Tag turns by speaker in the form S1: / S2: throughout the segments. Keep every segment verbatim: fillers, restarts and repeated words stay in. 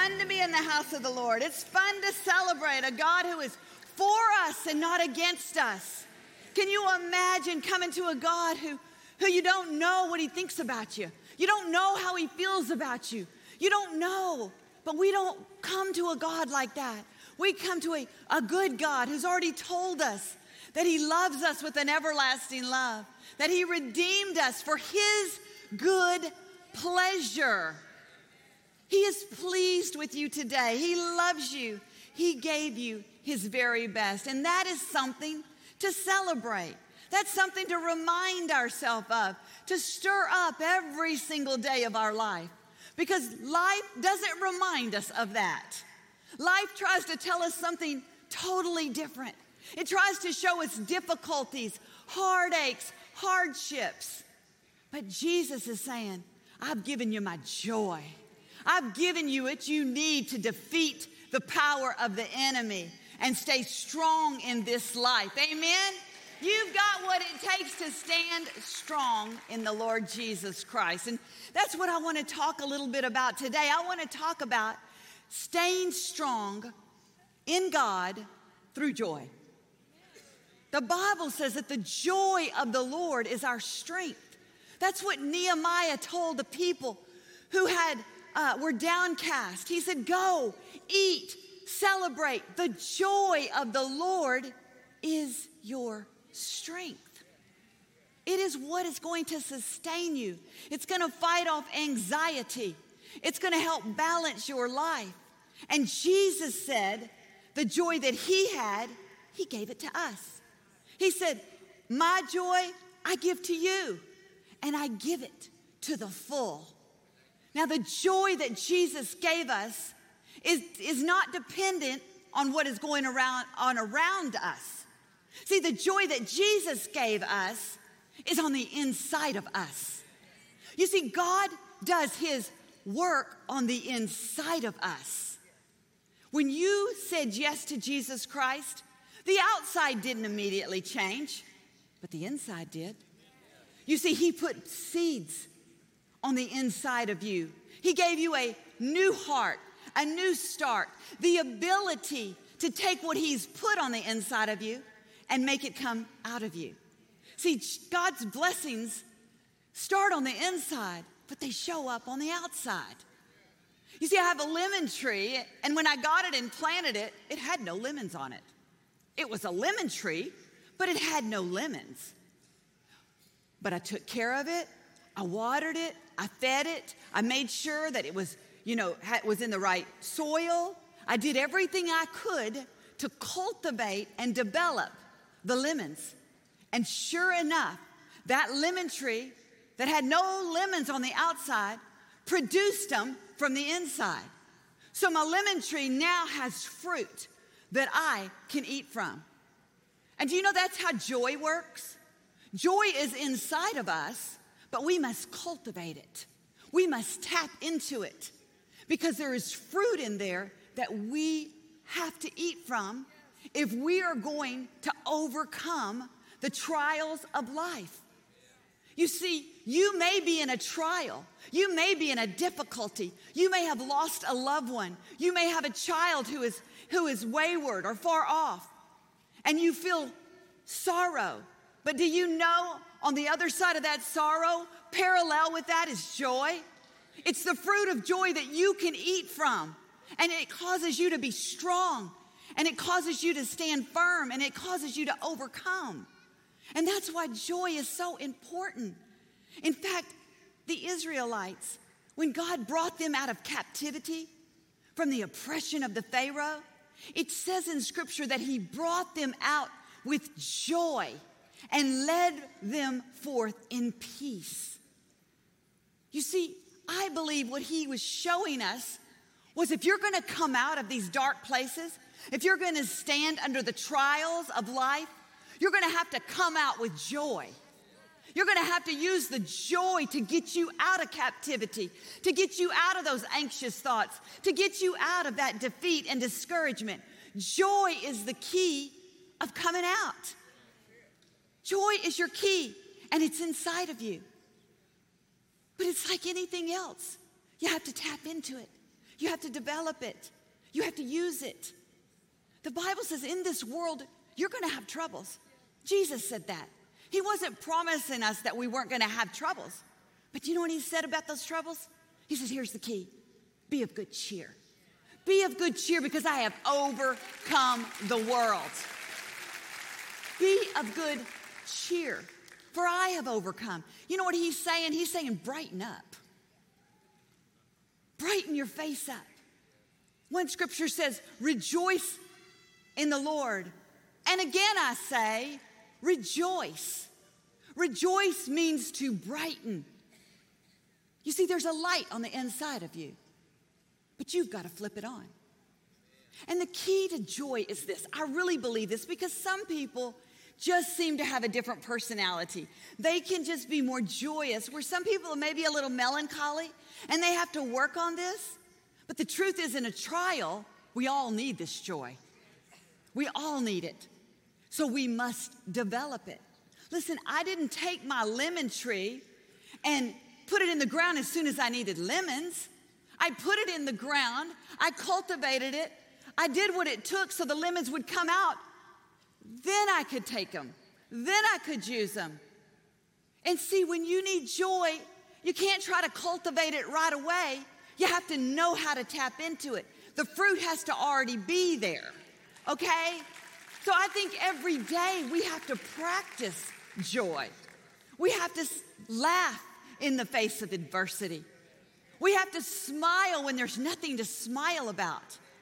S1: fun to be in the house of the Lord. It's fun to celebrate a God who is for us and not against us. Can you imagine coming to a God who, who you don't know what he thinks about you? You don't know how he feels about you. You don't know. But we don't come to a God like that. We come to a, a good God who's already told us that he loves us with an everlasting love, that he redeemed us for his good pleasure. He is pleased with you today. He loves you. He gave you his very best. And that is something to celebrate. That's something to remind ourselves of, to stir up every single day of our life. Because life doesn't remind us of that. Life tries to tell us something totally different. It tries to show us difficulties, heartaches, hardships. But Jesus is saying, I've given you my joy. I've given you what you need to defeat the power of the enemy and stay strong in this life. Amen? You've got what it takes to stand strong in the Lord Jesus Christ. And that's what I want to talk a little bit about today. I want to talk about staying strong in God through joy. The Bible says that the joy of the Lord is our strength. That's what Nehemiah told the people who had uh, were downcast. He said, go, eat, celebrate. The joy of the Lord is your strength. It is what is going to sustain you. It's going to fight off anxiety. It's going to help balance your life. And Jesus said the joy that he had, he gave it to us. He said, my joy I give to you, and I give it to the full. Now, the joy that Jesus gave us is, is not dependent on what is going around on around us. See, the joy that Jesus gave us is on the inside of us. You see, God does his work on the inside of us. When you said yes to Jesus Christ, the outside didn't immediately change, but the inside did. You see, he put seeds on the inside of you. He gave you a new heart, a new start, the ability to take what he's put on the inside of you and make it come out of you. See, God's blessings start on the inside, but they show up on the outside. You see, I have a lemon tree, and when I got it and planted it, it had no lemons on it. It was a lemon tree, but it had no lemons. But I took care of it. I watered it. I fed it. I made sure that it was, you know, was in the right soil. I did everything I could to cultivate and develop the lemons. And sure enough, that lemon tree that had no lemons on the outside produced them from the inside. So my lemon tree now has fruit that I can eat from. And do you know that's how joy works? Joy is inside of us, but we must cultivate it. We must tap into it because there is fruit in there that we have to eat from if we are going to overcome the trials of life. You see, you may be in a trial. You may be in a difficulty. You may have lost a loved one. You may have a child who is, who is wayward or far off, and you feel sorrow. But do you know on the other side of that sorrow, parallel with that is joy? It's the fruit of joy that you can eat from, and it causes you to be strong, and it causes you to stand firm, and it causes you to overcome. And that's why joy is so important. In fact, the Israelites, when God brought them out of captivity from the oppression of the Pharaoh, it says in Scripture that he brought them out with joy and led them forth in peace. You see, I believe what he was showing us was if you're going to come out of these dark places, if you're going to stand under the trials of life, you're going to have to come out with joy. You're going to have to use the joy to get you out of captivity, to get you out of those anxious thoughts, to get you out of that defeat and discouragement. Joy is the key of coming out. Joy is your key, and it's inside of you. But it's like anything else. You have to tap into it. You have to develop it. You have to use it. The Bible says in this world, you're going to have troubles. Jesus said that. He wasn't promising us that we weren't going to have troubles. But you know what he said about those troubles? He says, here's the key. Be of good cheer. Be of good cheer because I have overcome the world. Be of good cheer, for I have overcome. You know what he's saying? He's saying brighten up. Brighten your face up. One scripture says, rejoice in the Lord. And again I say, rejoice. Rejoice means to brighten. You see, there's a light on the inside of you, but you've got to flip it on. And the key to joy is this. I really believe this because some people just seem to have a different personality. They can just be more joyous, where some people are maybe a little melancholy, and they have to work on this. But the truth is, in a trial, we all need this joy. We all need it. So we must develop it. Listen, I didn't take my lemon tree and put it in the ground as soon as I needed lemons. I put it in the ground. I cultivated it. I did what it took so the lemons would come out. Then I could take them. Then I could use them. And see, when you need joy, you can't try to cultivate it right away. You have to know how to tap into it. The fruit has to already be there, okay? So I think every day we have to practice joy. We have to laugh in the face of adversity. We have to smile when there's nothing to smile about.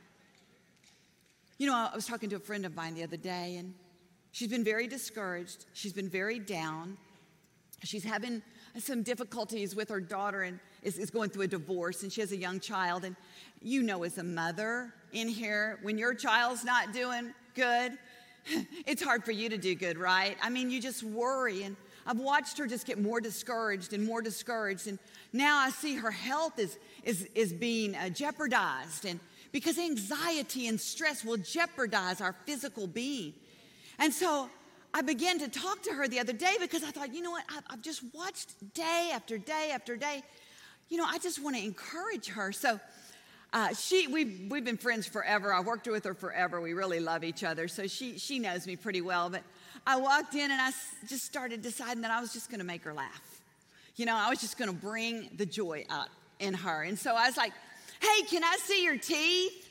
S1: You know, I was talking to a friend of mine the other day, and she's been very discouraged. She's been very down. She's having some difficulties with her daughter and is, is going through a divorce, and she has a young child. And you know, as a mother in here, when your child's not doing good, it's hard for you to do good, right? I mean, you just worry. And I've watched her just get more discouraged and more discouraged. And now I see her health is, is, is being uh, jeopardized. And because anxiety and stress will jeopardize our physical being. And so I began to talk to her the other day because I thought, you know what, I've, I've just watched day after day after day. You know, I just want to encourage her. So uh, she, we've, we've been friends forever. I've worked with her forever. We really love each other. So she, she knows me pretty well. But I walked in and I just started deciding that I was just going to make her laugh. You know, I was just going to bring the joy out in her. And so I was like, hey, can I see your teeth?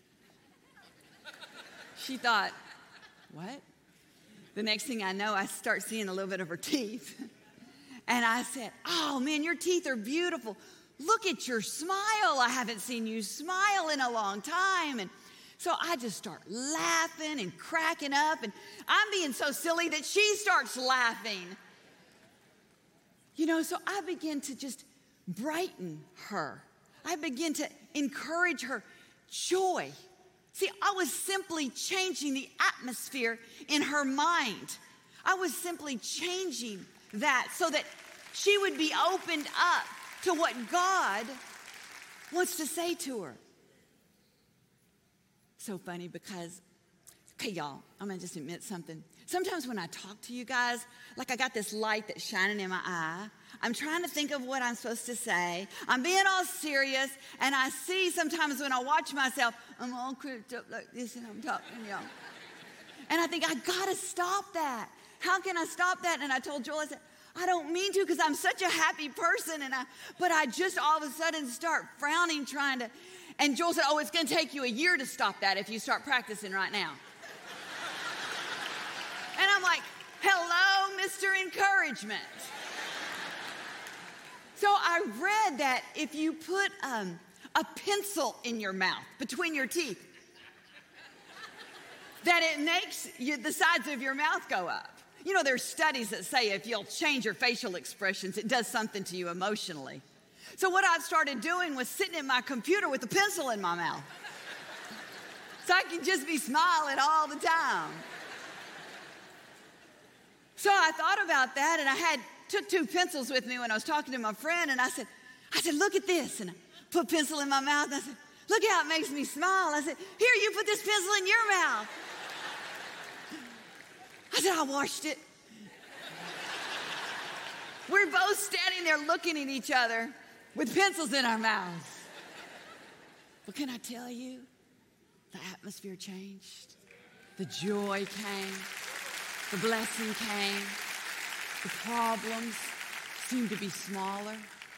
S1: She thought, what? The next thing I know, I start seeing a little bit of her teeth. And I said, oh, man, your teeth are beautiful. Look at your smile. I haven't seen you smile in a long time. And so I just start laughing and cracking up. And I'm being so silly that she starts laughing. You know, so I begin to just brighten her. I begin to encourage her joy. See, I was simply changing the atmosphere in her mind. I was simply changing that so that she would be opened up to what God wants to say to her. So funny because, okay, y'all, I'm going to just admit something. Sometimes when I talk to you guys, like I got this light that's shining in my eye. I'm trying to think of what I'm supposed to say. I'm being all serious, and I see sometimes when I watch myself, I'm all crimped up like this, and I'm talking, y'all. And I think, I got to stop that. How can I stop that? And I told Joel, I said, I don't mean to because I'm such a happy person, and I, but I just all of a sudden start frowning trying to, and Joel said, oh, it's going to take you a year to stop that if you start practicing right now. And I'm like, hello, Mister Encouragement. So I read that if you put um, a pencil in your mouth, between your teeth, that it makes you, the sides of your mouth go up. You know, there's studies that say if you'll change your facial expressions, it does something to you emotionally. So what I've started doing was sitting at my computer with a pencil in my mouth. So I can just be smiling all the time. So I thought about that, and I had took two pencils with me when I was talking to my friend, and I said, I said, look at this. And I put pencil in my mouth, and I said, look how it makes me smile. I said, here, you put this pencil in your mouth. I said, I washed it. We're both standing there looking at each other with pencils in our mouths. But can I tell you, the atmosphere changed. The joy came. The blessing came. The problems seemed to be smaller.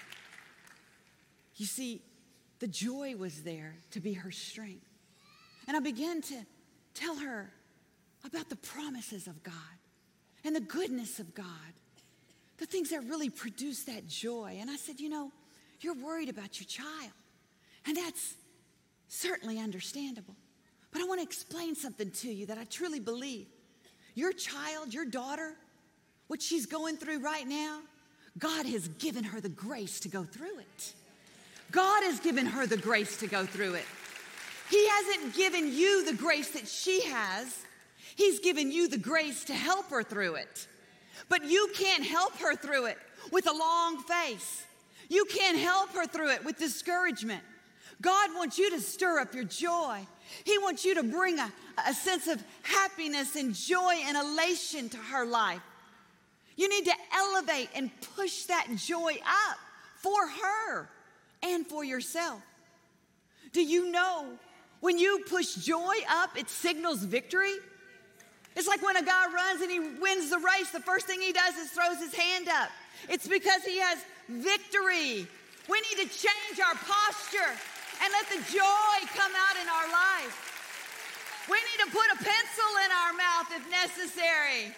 S1: You see, the joy was there to be her strength. And I began to tell her about the promises of God and the goodness of God, the things that really produce that joy. And I said, you know, you're worried about your child, and that's certainly understandable. But I want to explain something to you that I truly believe. Your child, your daughter, what she's going through right now, God has given her the grace to go through it. God has given her the grace to go through it. He hasn't given you the grace that she has. He's given you the grace to help her through it. But you can't help her through it with a long face. You can't help her through it with discouragement. God wants you to stir up your joy. He wants you to bring a, a sense of happiness and joy and elation to her life. You need to elevate and push that joy up for her and for yourself. Do you know when you push joy up, it signals victory? It's like when a guy runs and he wins the race, the first thing he does is throws his hand up. It's because he has victory. We need to change our posture and let the joy come out in our life. We need to put a pencil in our mouth if necessary.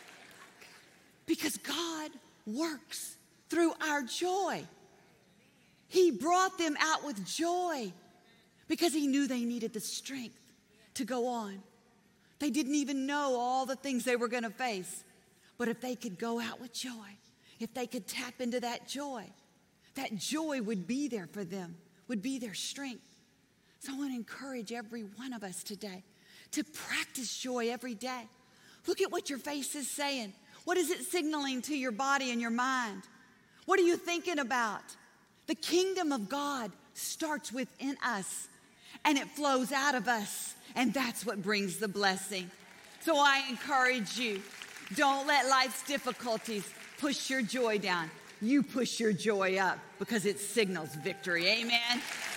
S1: Because God works through our joy. He brought them out with joy because he knew they needed the strength to go on. They didn't even know all the things they were going to face. But if they could go out with joy, if they could tap into that joy, that joy would be there for them, would be their strength. So I want to encourage every one of us today to practice joy every day. Look at what your face is saying. What is it signaling to your body and your mind? What are you thinking about? The kingdom of God starts within us, and it flows out of us, and that's what brings the blessing. So I encourage you, don't let life's difficulties push your joy down. You push your joy up because it signals victory. Amen?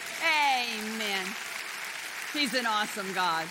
S1: Amen. He's an awesome God.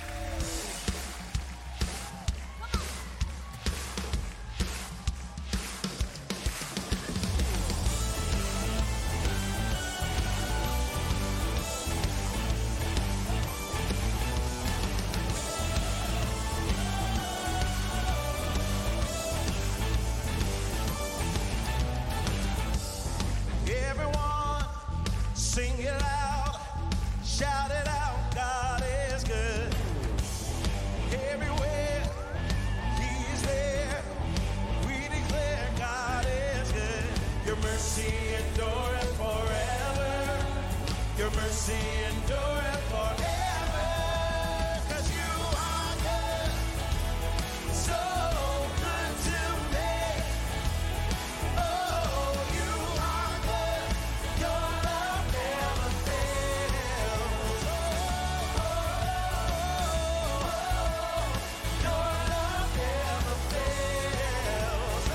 S2: Sing it loud, shout it out, God is good. Everywhere He's there, we declare God is good. Your mercy endureth forever. Your mercy endureth forever. 'Cause you are good, so good to me. Oh, you are good, your love never fails. Oh, your love never fails.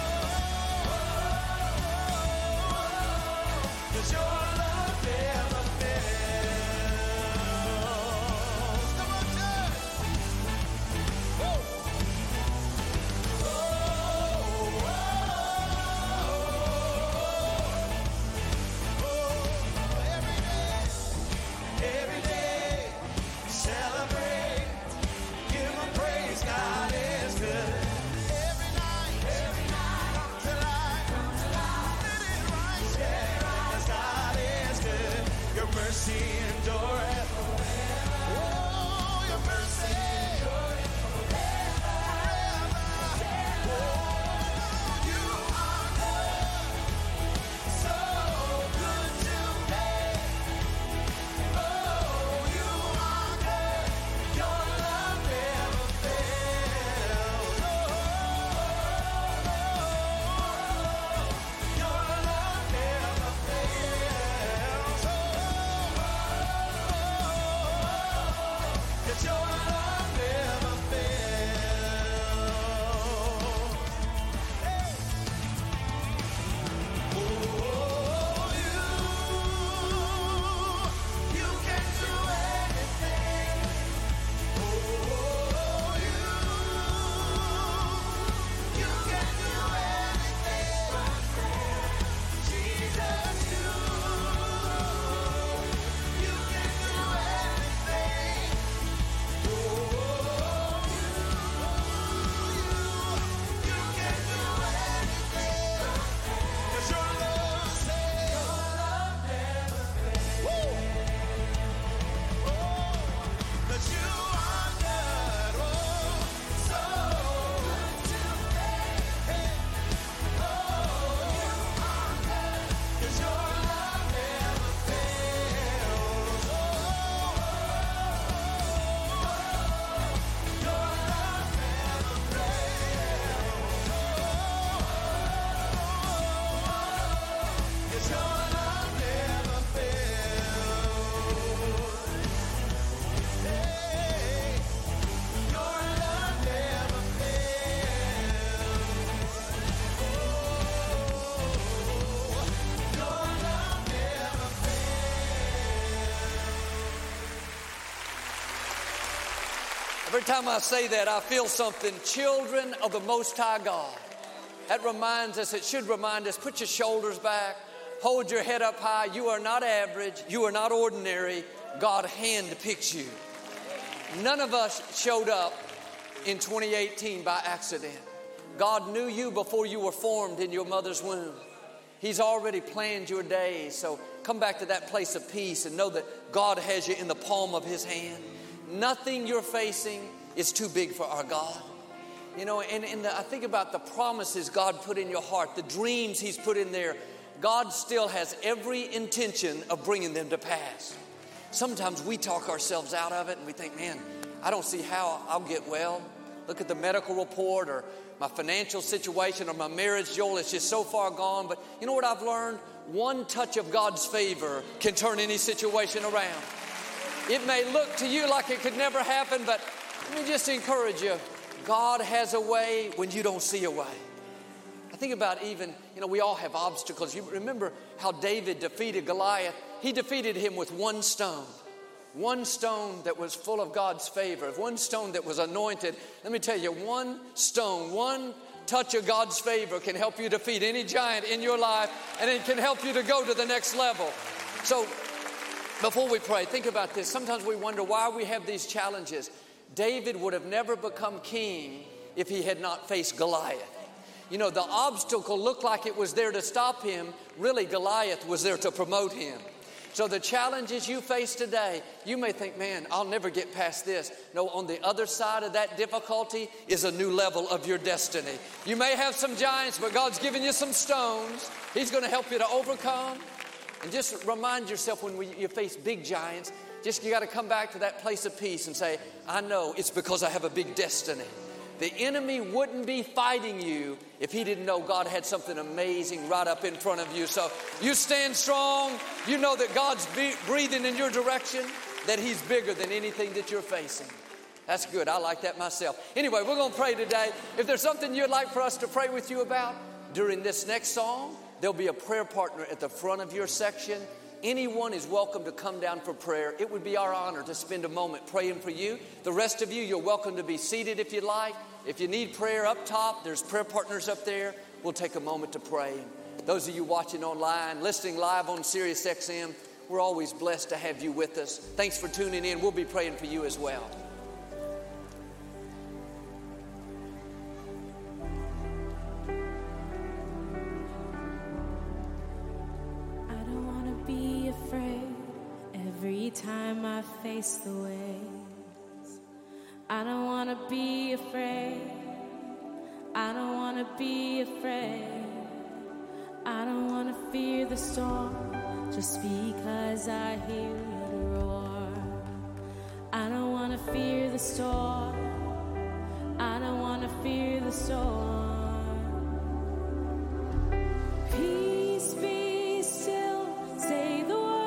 S2: Oh, 'cause your love never fails.
S3: Every time I say that, I feel something. Children of the Most High God. That reminds us, it should remind us, put your shoulders back, hold your head up high. You are not average. You are not ordinary. God handpicked you. None of us showed up in twenty eighteen by accident. God knew you before you were formed in your mother's womb. He's already planned your days. So come back to that place of peace and know that God has you in the palm of His hand. Nothing you're facing is too big for our God. You know, and, and the, I think about the promises God put in your heart, the dreams He's put in there. God still has every intention of bringing them to pass. Sometimes we talk ourselves out of it and we think, man, I don't see how I'll get well. Look at the medical report or my financial situation or my marriage, Joel, it's just so far gone. But you know what I've learned? One touch of God's favor can turn any situation around. It may look to you like it could never happen, but let me just encourage you. God has a way when you don't see a way. I think about even, you know, we all have obstacles. You remember how David defeated Goliath? He defeated him with one stone. One stone that was full of God's favor. One stone that was anointed. Let me tell you, one stone, one touch of God's favor can help you defeat any giant in your life, and it can help you to go to the next level. So before we pray, think about this. Sometimes we wonder why we have these challenges. David would have never become king if he had not faced Goliath. You know, the obstacle looked like it was there to stop him. Really, Goliath was there to promote him. So the challenges you face today, you may think, man, I'll never get past this. No, on the other side of that difficulty is a new level of your destiny. You may have some giants, but God's given you some stones. He's going to help you to overcome. And just remind yourself when we, you face big giants, just you got to come back to that place of peace and say, I know it's because I have a big destiny. The enemy wouldn't be fighting you if he didn't know God had something amazing right up in front of you. So you stand strong. You know that God's be- breathing in your direction, that He's bigger than anything that you're facing. That's good. I like that myself. Anyway, we're going to pray today. If there's something you'd like for us to pray with you about during this next song, there'll be a prayer partner at the front of your section. Anyone is welcome to come down for prayer. It would be our honor to spend a moment praying for you. The rest of you, you're welcome to be seated if you'd like. If you need prayer up top, there's prayer partners up there. We'll take a moment to pray. Those of you watching online, listening live on Sirius X M, we're always blessed to have you with us. Thanks for tuning in. We'll be praying for you as well.
S4: Every time I face the waves, I don't want to be afraid. I don't want to be afraid. I don't want to fear the storm just because I hear it roar. I don't want to fear the storm. I don't want to fear the storm. Peace be still, say the word.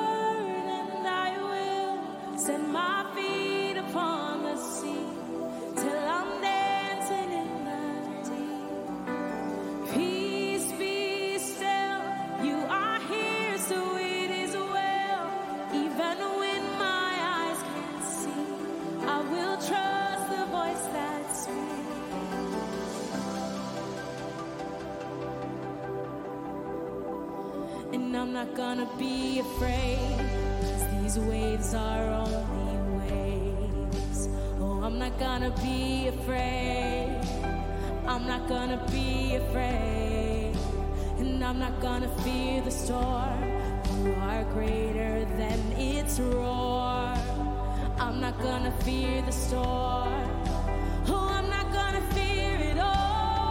S4: Set my feet upon the sea till I'm dancing in the deep. Peace be still, you are here, so it is well. Even when my eyes can't see, I will trust the voice that speaks. And I'm not gonna be afraid. These waves are only waves. Oh, I'm not gonna be afraid. I'm not gonna be afraid. And I'm not gonna fear the storm. You are greater than its roar. I'm not gonna fear the storm. Oh, I'm not gonna fear it all.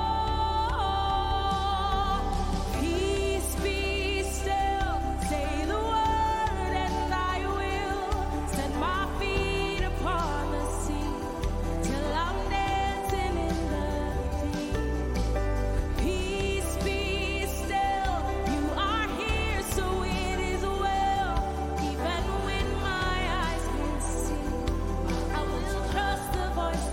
S4: Peace be still, say the word. Voice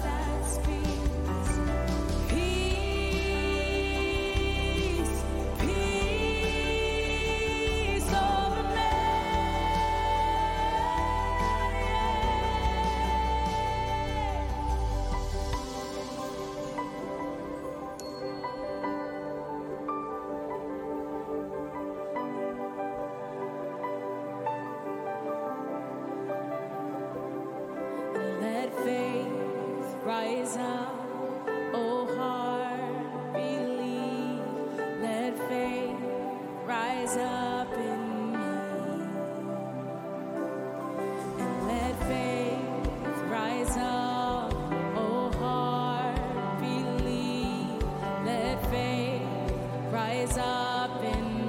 S4: rise up, oh heart, believe, let faith rise up in me, and let faith rise up, oh heart, believe, let faith rise up in me.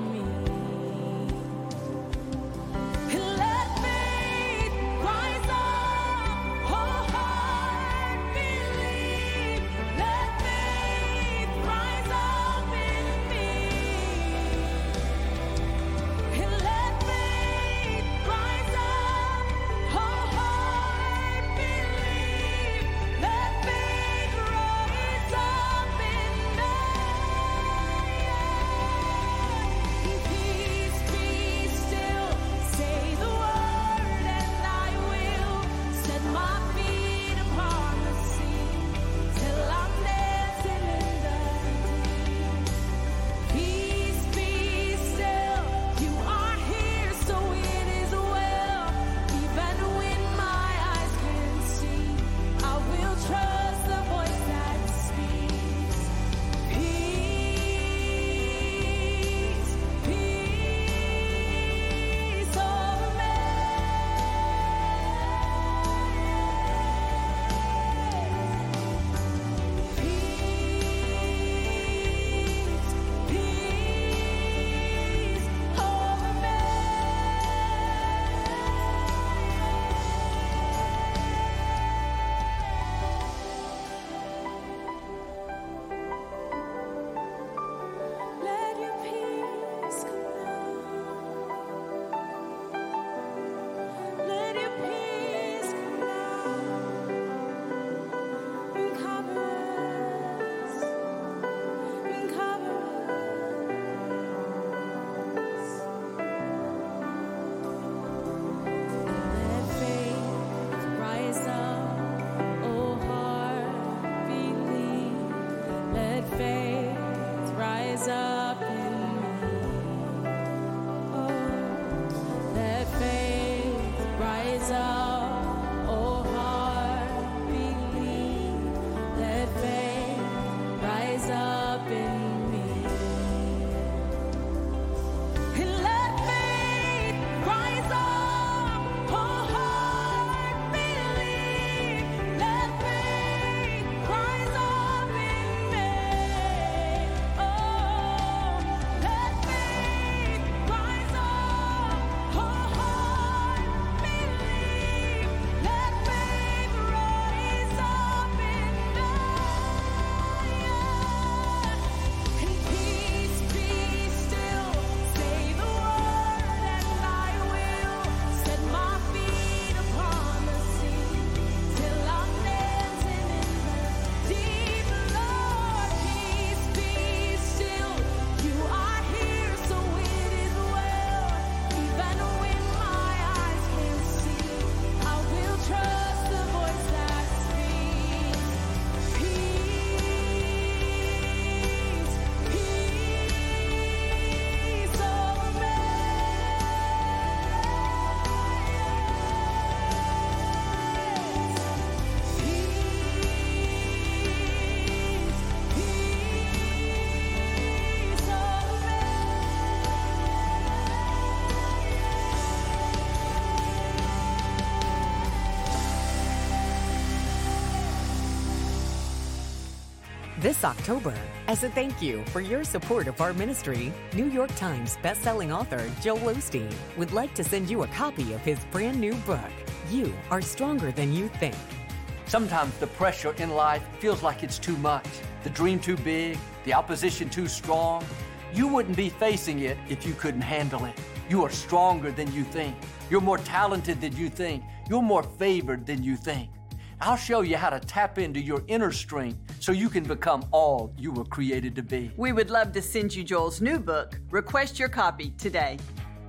S5: This October, as a thank you for your support of our ministry, New York Times bestselling author Joel Osteen would like to send you a copy of his brand new book, You Are Stronger Than You Think.
S3: Sometimes the pressure in life feels like it's too much, the dream too big, the opposition too strong. You wouldn't be facing it if you couldn't handle it. You are stronger than you think. You're more talented than you think. You're more favored than you think. I'll show you how to tap into your inner strength so you can become all you were created to be.
S6: We would love to send you Joel's new book. Request your copy today.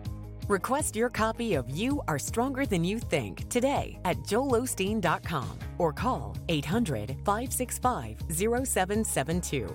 S5: Request your copy of You Are Stronger Than You Think today at joel osteen dot com or call eight hundred, five six five, zero seven seven two.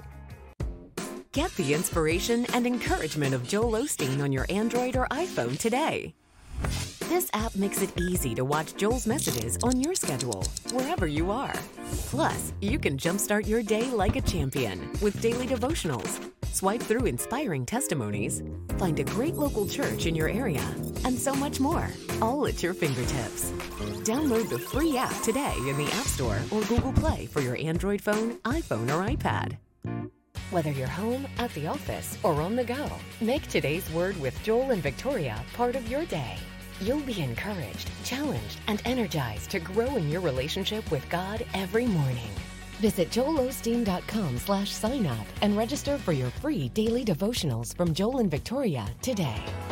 S5: Get the inspiration and encouragement of Joel Osteen on your Android or iPhone today. This app makes it easy to watch Joel's messages on your schedule, wherever you are. Plus, you can jumpstart your day like a champion with daily devotionals. Swipe through inspiring testimonies, find a great local church in your area, and so much more, all at your fingertips. Download the free app today in the App Store or Google Play for your Android phone, iPhone, or iPad. Whether you're home, at the office, or on the go, make today's Word with Joel and Victoria part of your day. You'll be encouraged, challenged, and energized to grow in your relationship with God every morning. Visit joelosteen.com slash sign up and register for your free daily devotionals from Joel and Victoria today.